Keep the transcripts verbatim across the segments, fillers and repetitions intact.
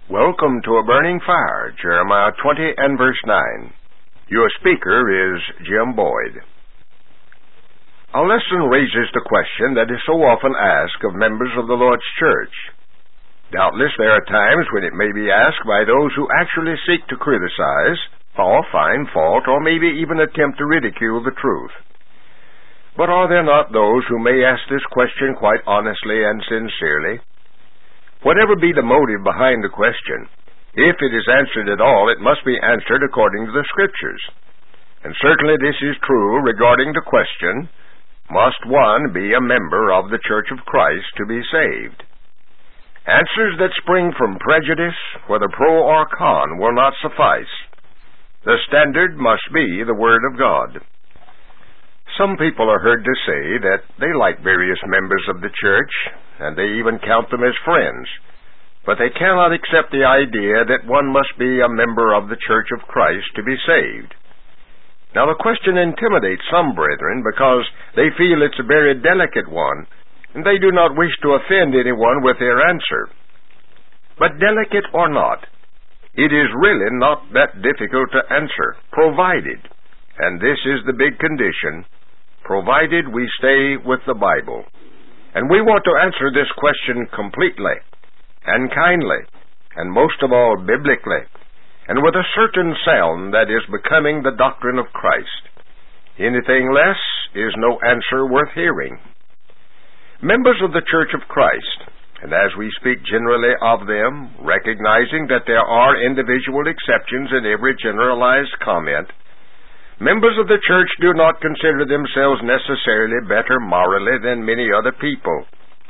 Welcome to A Burning Fire, Jeremiah twenty and verse nine. Your speaker is Jim Boyd. Our lesson raises the question that is so often asked of members of the Lord's church. Doubtless there are times when it may be asked by those who actually seek to criticize, or find fault, or maybe even attempt to ridicule the truth. But are there not those who may ask this question quite honestly and sincerely? Whatever be the motive behind the question, if it is answered at all, it must be answered according to the Scriptures. And certainly this is true regarding the question, must one be a member of the Church of Christ to be saved? Answers that spring from prejudice, whether pro or con, will not suffice. The standard must be the Word of God. Some people are heard to say that they like various members of the church, and they even count them as friends, but they cannot accept the idea that one must be a member of the Church of Christ to be saved. Now the question intimidates some brethren because they feel it's a very delicate one, and they do not wish to offend anyone with their answer. But delicate or not, it is really not that difficult to answer, provided, and this is the big condition, provided we stay with the Bible. And we want to answer this question completely, and kindly, and most of all biblically, and with a certain sound that is becoming the doctrine of Christ. Anything less is no answer worth hearing. Members of the Church of Christ, and as we speak generally of them, recognizing that there are individual exceptions in every generalized comment, members of the church do not consider themselves necessarily better morally than many other people.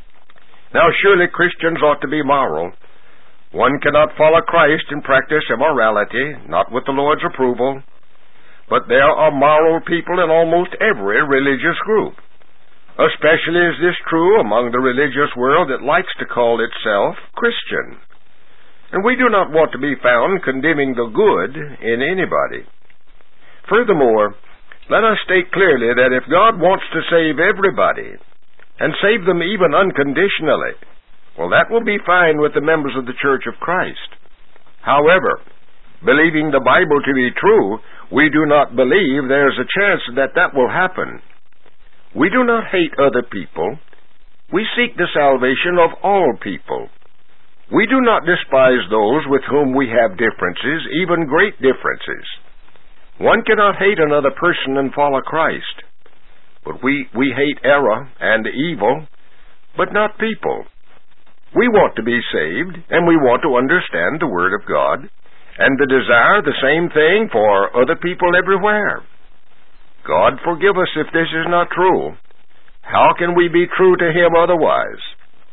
Now surely Christians ought to be moral. One cannot follow Christ and practice immorality, not with the Lord's approval. But there are moral people in almost every religious group. Especially is this true among the religious world that likes to call itself Christian. And we do not want to be found condemning the good in anybody. Furthermore, let us state clearly that if God wants to save everybody, and save them even unconditionally, well, that will be fine with the members of the Church of Christ. However, believing the Bible to be true, we do not believe there is a chance that that will happen. We do not hate other people. We seek the salvation of all people. We do not despise those with whom we have differences, even great differences. One cannot hate another person and follow Christ. But we, we hate error and evil, but not people. We want to be saved, and we want to understand the Word of God, and to desire the same thing for other people everywhere. God forgive us if this is not true. How can we be true to Him otherwise?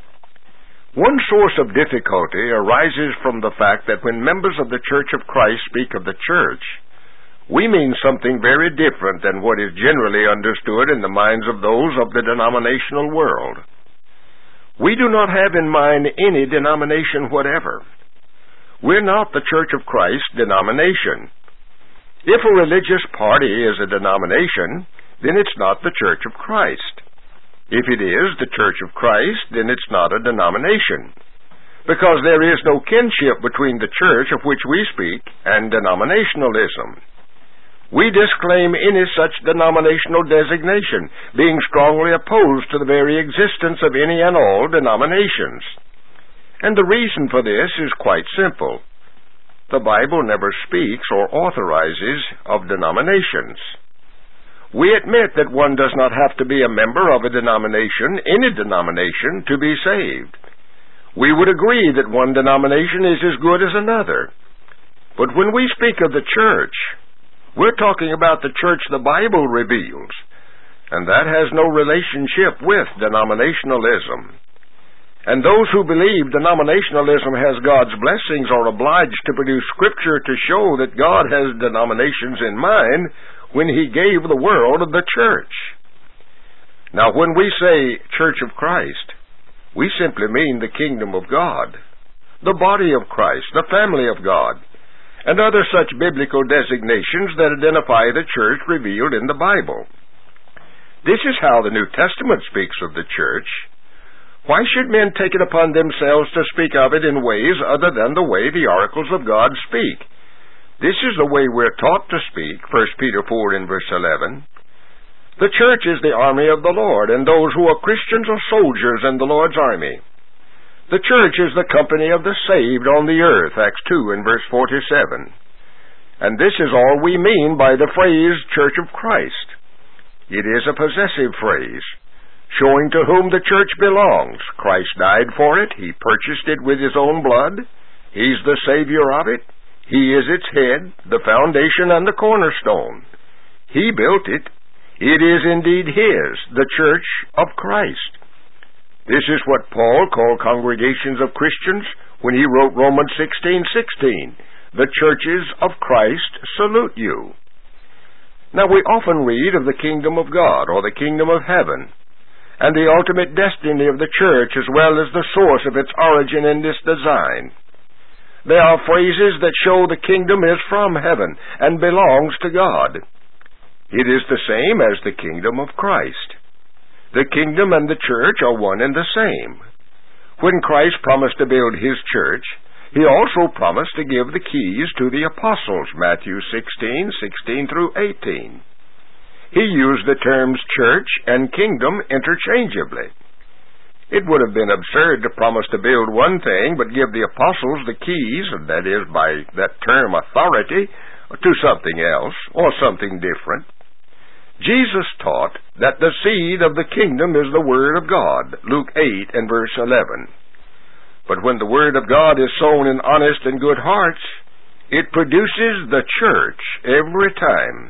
One source of difficulty arises from the fact that when members of the Church of Christ speak of the church, we mean something very different than what is generally understood in the minds of those of the denominational world. We do not have in mind any denomination whatever. We're not the Church of Christ denomination. If a religious party is a denomination, then it's not the Church of Christ. If it is the Church of Christ, then it's not a denomination, because there is no kinship between the church of which we speak and denominationalism. We disclaim any such denominational designation, being strongly opposed to the very existence of any and all denominations. And the reason for this is quite simple. The Bible never speaks or authorizes of denominations. We admit that one does not have to be a member of a denomination, any denomination, to be saved. We would agree that one denomination is as good as another. But when we speak of the church, we're talking about the church the Bible reveals, and that has no relationship with denominationalism. And those who believe denominationalism has God's blessings are obliged to produce Scripture to show that God has denominations in mind when He gave the world the church. Now, when we say Church of Christ, we simply mean the kingdom of God, the body of Christ, the family of God, and other such biblical designations that identify the church revealed in the Bible. This is how the New Testament speaks of the church. Why should men take it upon themselves to speak of it in ways other than the way the oracles of God speak? This is the way we're taught to speak, First Peter four and verse eleven. The church is the army of the Lord, and those who are Christians are soldiers in the Lord's army. The church is the company of the saved on the earth, Acts two and verse forty-seven. And this is all we mean by the phrase, Church of Christ. It is a possessive phrase, showing to whom the church belongs. Christ died for it. He purchased it with His own blood. He's the Savior of it. He is its head, the foundation, and the cornerstone. He built it. It is indeed His, the church of Christ. This is what Paul called congregations of Christians when he wrote Romans sixteen sixteen. The churches of Christ salute you. Now we often read of the kingdom of God or the kingdom of heaven, and the ultimate destiny of the church as well as the source of its origin in this design. There are phrases that show the kingdom is from heaven and belongs to God. It is the same as the kingdom of Christ. The kingdom and the church are one and the same. When Christ promised to build His church, He also promised to give the keys to the apostles, Matthew sixteen sixteen through eighteen. He used the terms church and kingdom interchangeably. It would have been absurd to promise to build one thing but give the apostles the keys, that is, by that term authority, to something else or something different. Jesus taught that the seed of the kingdom is the Word of God, Luke eight and verse eleven. But when the Word of God is sown in honest and good hearts, it produces the church every time.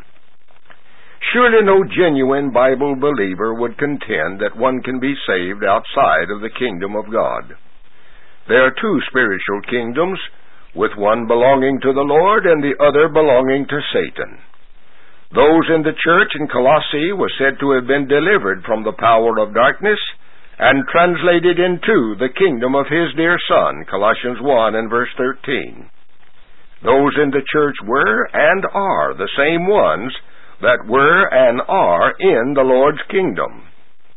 Surely no genuine Bible believer would contend that one can be saved outside of the kingdom of God. There are two spiritual kingdoms, with one belonging to the Lord and the other belonging to Satan. Those in the church in Colossae were said to have been delivered from the power of darkness and translated into the kingdom of His dear Son, Colossians one and verse thirteen. Those in the church were and are the same ones that were and are in the Lord's kingdom.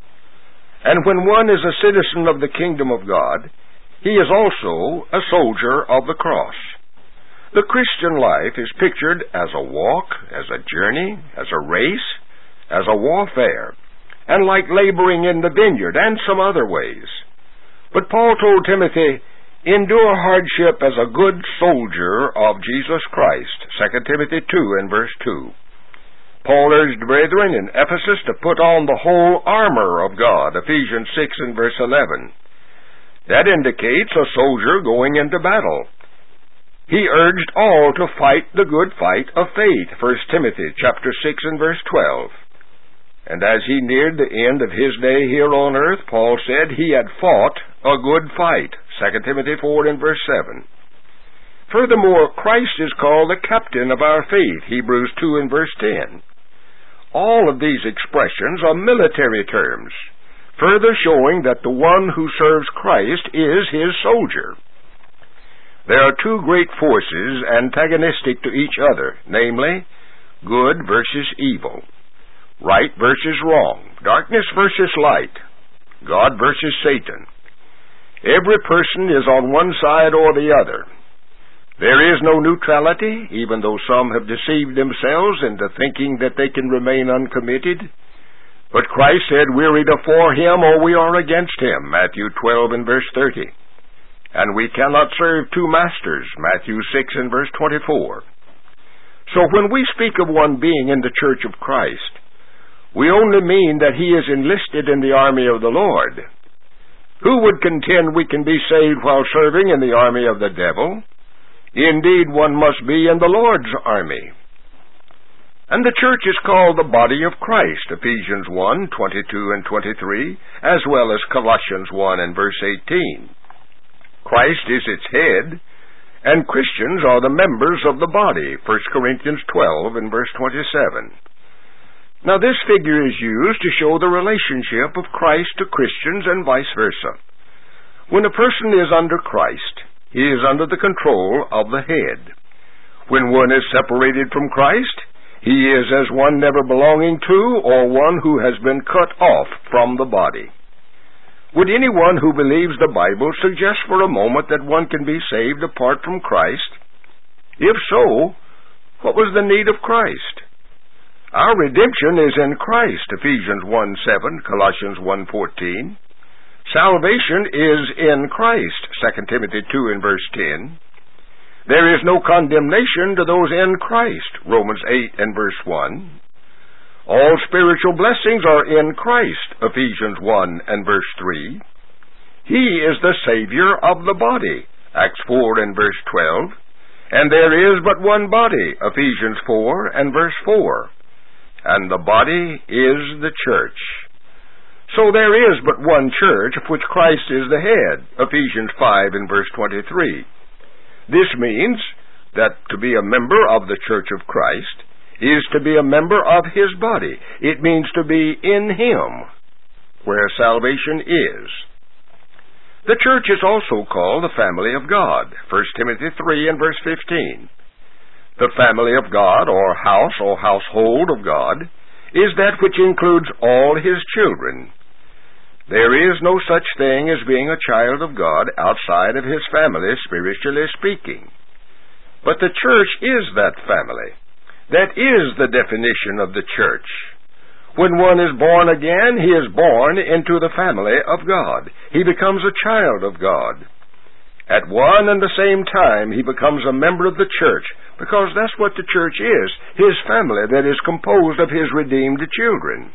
And when one is a citizen of the kingdom of God, he is also a soldier of the cross. The Christian life is pictured as a walk, as a journey, as a race, as a warfare, and like laboring in the vineyard and some other ways. But Paul told Timothy, endure hardship as a good soldier of Jesus Christ, Second Timothy two and verse two. Paul urged brethren in Ephesus to put on the whole armor of God, Ephesians six and verse eleven. That indicates a soldier going into battle. He urged all to fight the good fight of faith, First Timothy chapter six and verse twelve. And as he neared the end of his day here on earth, Paul said he had fought a good fight, Second Timothy four and verse seven. Furthermore, Christ is called the captain of our faith, Hebrews two and verse ten. All of these expressions are military terms, further showing that the one who serves Christ is His soldier. There are two great forces antagonistic to each other, namely, good versus evil, right versus wrong, darkness versus light, God versus Satan. Every person is on one side or the other. There is no neutrality, even though some have deceived themselves into thinking that they can remain uncommitted. But Christ said, we're either for Him or we are against Him, Matthew twelve and verse thirty. And we cannot serve two masters, Matthew six and verse twenty-four. So when we speak of one being in the church of Christ, we only mean that he is enlisted in the army of the Lord. Who would contend we can be saved while serving in the army of the devil? Indeed, one must be in the Lord's army. And the church is called the body of Christ, Ephesians one, twenty-two and twenty-three, as well as Colossians one and verse eighteen. Christ is its head, and Christians are the members of the body, First Corinthians twelve and verse twenty-seven. Now this figure is used to show the relationship of Christ to Christians and vice versa. When a person is under Christ, he is under the control of the head. When one is separated from Christ, he is as one never belonging to or one who has been cut off from the body. Would anyone who believes the Bible suggest for a moment that one can be saved apart from Christ? If so, what was the need of Christ? Our redemption is in Christ, Ephesians one seven, Colossians one fourteen. Salvation is in Christ, Second Timothy two and verse ten. There is no condemnation to those in Christ, Romans eight and verse one. All spiritual blessings are in Christ, Ephesians one and verse three. He is the Savior of the body, Acts four and verse twelve. And there is but one body, Ephesians four and verse four. And the body is the church. So there is but one church of which Christ is the head, Ephesians five and verse twenty-three. This means that to be a member of the church of Christ is to be a member of His body. It means to be in Him, where salvation is. The church is also called the family of God, First Timothy three and verse fifteen. The family of God, or house or household of God, is that which includes all His children. There is no such thing as being a child of God outside of His family, spiritually speaking. But the church is that family. That is the definition of the church. When one is born again, he is born into the family of God. He becomes a child of God. At one and the same time, he becomes a member of the church, because that's what the church is, His family that is composed of His redeemed children.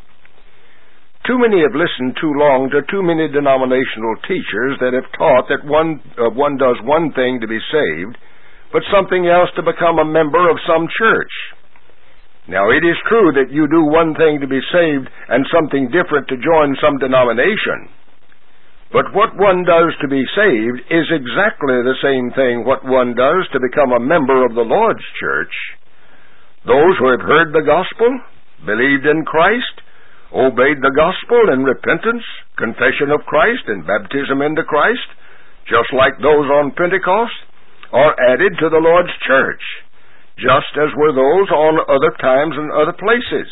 Too many have listened too long to too many denominational teachers that have taught that one, uh, one does one thing to be saved, but something else to become a member of some church. Now, it is true that you do one thing to be saved and something different to join some denomination. But what one does to be saved is exactly the same thing what one does to become a member of the Lord's church. Those who have heard the gospel, believed in Christ, obeyed the gospel in repentance, confession of Christ, and baptism into Christ, just like those on Pentecost, are added to the Lord's church, just as were those on other times and other places.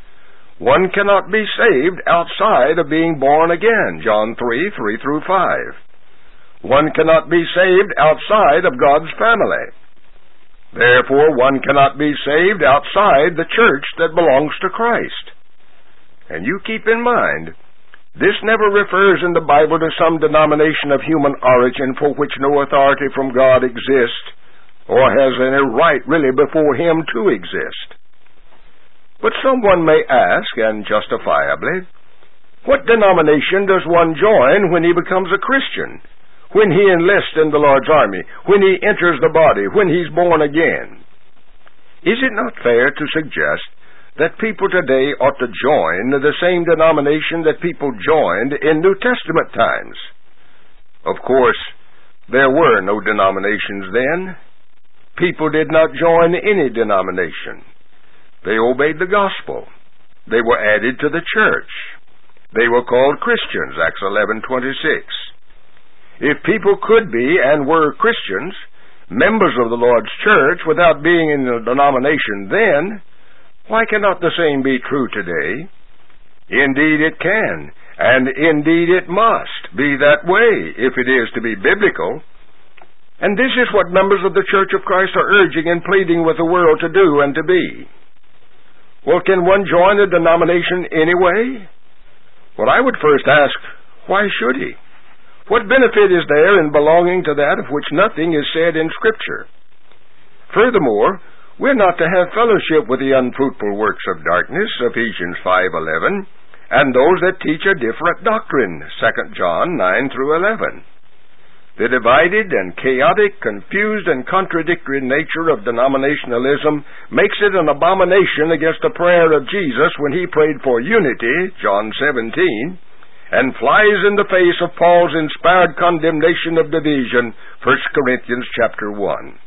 One cannot be saved outside of being born again, John three, three through five. One cannot be saved outside of God's family. Therefore, one cannot be saved outside the church that belongs to Christ. And you keep in mind, this never refers in the Bible to some denomination of human origin for which no authority from God exists, or has any right really before Him to exist. But someone may ask, and justifiably, what denomination does one join when he becomes a Christian, when he enlists in the Lord's army, when he enters the body, when he's born again? Is it not fair to suggest that people today ought to join the same denomination that people joined in New Testament times? Of course, there were no denominations then. People did not join any denomination. They obeyed the gospel. They were added to the church. They were called Christians, Acts eleven twenty-six. If people could be and were Christians, members of the Lord's church, without being in a denomination then, why cannot the same be true today? Indeed it can, and indeed it must be that way if it is to be biblical. And this is what members of the Church of Christ are urging and pleading with the world to do and to be. Well, can one join a denomination anyway? Well, I would first ask, why should he? What benefit is there in belonging to that of which nothing is said in Scripture? Furthermore, we're not to have fellowship with the unfruitful works of darkness, Ephesians five eleven, and those that teach a different doctrine, Second John nine through eleven. The divided and chaotic, confused and contradictory nature of denominationalism makes it an abomination against the prayer of Jesus when He prayed for unity, John seventeen, and flies in the face of Paul's inspired condemnation of division, First Corinthians chapter one.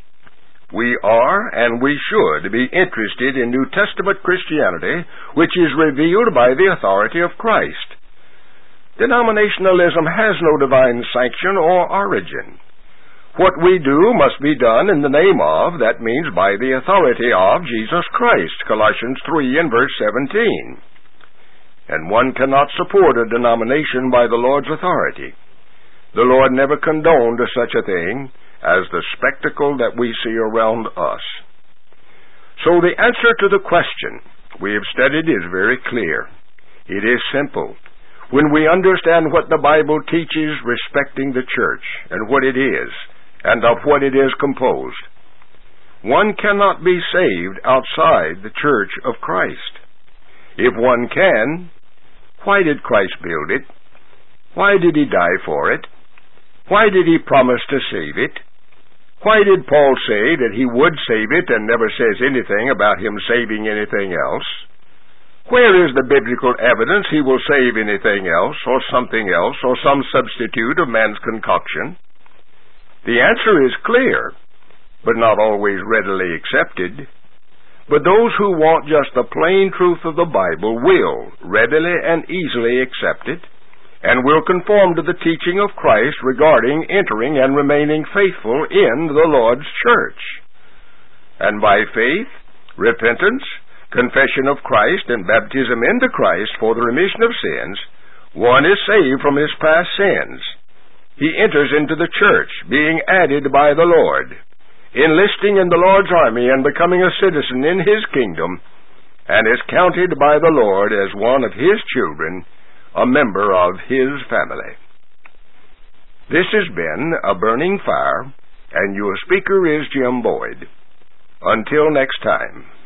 We are, and we should, be interested in New Testament Christianity, which is revealed by the authority of Christ. Denominationalism has no divine sanction or origin. What we do must be done in the name of, that means by the authority of, Jesus Christ, Colossians three and verse seventeen. and one cannot support a denomination by the Lord's authority. The Lord never condoned such a thing as the spectacle that we see around us. So the answer to the question we have studied is very clear. It is simple. When we understand what the Bible teaches respecting the church and what it is and of what it is composed, one cannot be saved outside the church of Christ. If one can, why did Christ build it? Why did he die for it? Why did he promise to save it? Why did Paul say that he would save it and never says anything about him saving anything else? Where is the biblical evidence he will save anything else, or something else, or some substitute of man's concoction? The answer is clear, but not always readily accepted. But those who want just the plain truth of the Bible will readily and easily accept it, and will conform to the teaching of Christ regarding entering and remaining faithful in the Lord's church. And by faith, repentance, confession of Christ, and baptism into Christ for the remission of sins, one is saved from his past sins. He enters into the church, being added by the Lord, enlisting in the Lord's army and becoming a citizen in his kingdom, and is counted by the Lord as one of his children, a member of his family. This has been A Burning Fire, and your speaker is Jim Boyd. Until next time.